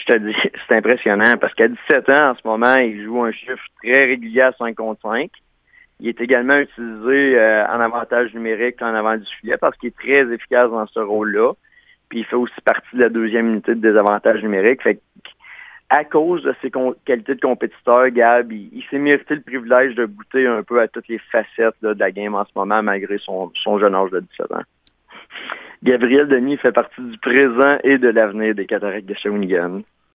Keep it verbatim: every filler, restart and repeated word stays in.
Je te dis, c'est impressionnant parce qu'à dix-sept ans, en ce moment, il joue un chiffre très régulier à cinq contre cinq. Il est également utilisé euh, en avantage numérique en avant du filet parce qu'il est très efficace dans ce rôle-là. Puis il fait aussi partie de la deuxième unité de désavantage numérique. Fait à cause de ses con- qualités de compétiteur, Gab, il, il s'est mérité le privilège de goûter un peu à toutes les facettes là, de la game en ce moment, malgré son, son jeune âge de dix-sept ans. Gabriel Denis fait partie du présent et de l'avenir des Cataractes de Shawinigan.